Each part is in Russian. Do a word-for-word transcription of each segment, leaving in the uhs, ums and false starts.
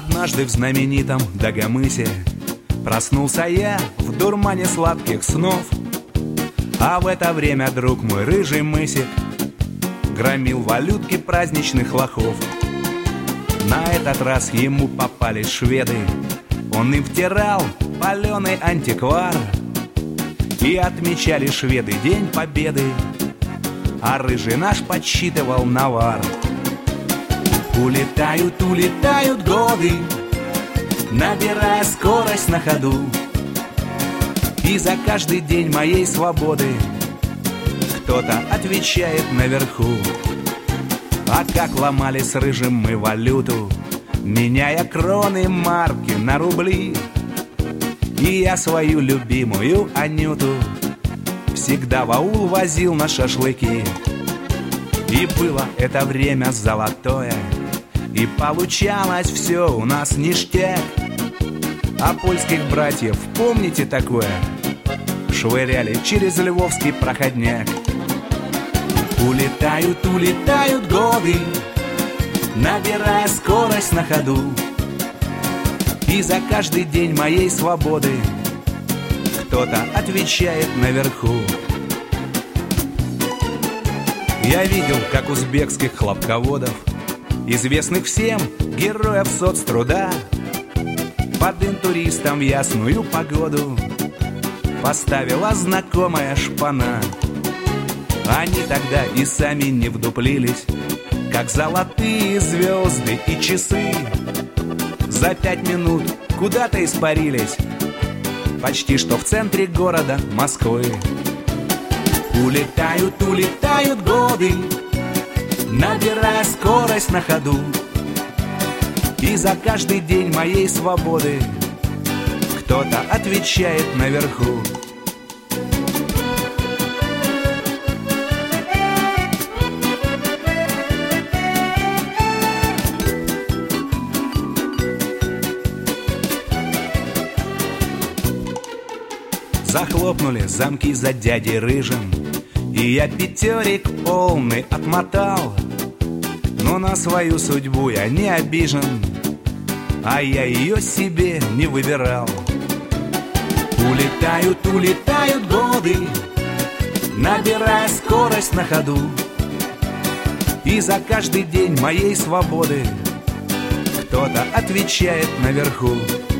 Однажды в знаменитом Дагомысе проснулся я в дурмане сладких снов. А в это время друг мой рыжий мысик громил валютки праздничных лохов. На этот раз ему попались шведы, он им втирал паленый антиквар. И отмечали шведы День Победы, а рыжий наш подсчитывал навар. Улетают, улетают годы, набирая скорость на ходу. И за каждый день моей свободы кто-то отвечает наверху. А как ломали с рыжим мы валюту, меняя кроны, марки на рубли. И я свою любимую Анюту всегда в аул возил на шашлыки. И было это время золотое, и получалось все у нас ништяк. А польских братьев, помните такое? Швыряли через львовский проходняк. Улетают, улетают годы, набирая скорость на ходу. И за каждый день моей свободы кто-то отвечает наверху. Я видел, как узбекских хлопководов, известных всем героев соцтруда, под интуристом в ясную погоду поставила знакомая шпана. Они тогда и сами не вдуплились, как золотые звезды и часы за пять минут куда-то испарились, почти что в центре города Москвы. Улетают, улетают годы, набирая скорость на ходу. И за каждый день моей свободы кто-то отвечает наверху. Захлопнули замки за дядей рыжим, и я пятерик полный отмотал. Но на свою судьбу я не обижен, а я ее себе не выбирал. Улетают, улетают годы, набирая скорость на ходу. И за каждый день моей свободы кто-то отвечает наверху.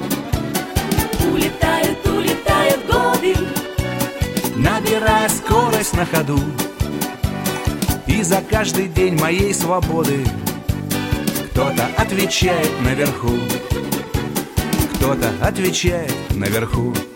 Улетают, улетают годы, набирая скорость на ходу. И за каждый день моей свободы кто-то отвечает наверху. Кто-то отвечает наверху.